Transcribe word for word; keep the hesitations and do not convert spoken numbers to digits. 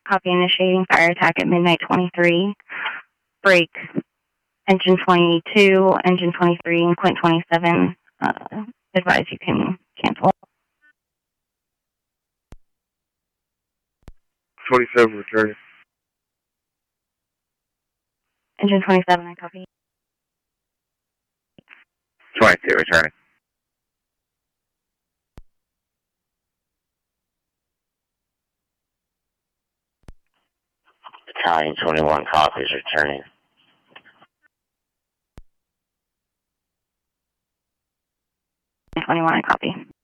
Copy initiating fire attack at midnight twenty-three. Break engine twenty-two, engine twenty-three, and Quint twenty-seven. Uh, advise you can cancel. twenty-seven returning. Engine twenty-seven, I copy. twenty-two returning. Battalion twenty-one copies returning. twenty-one, I copy.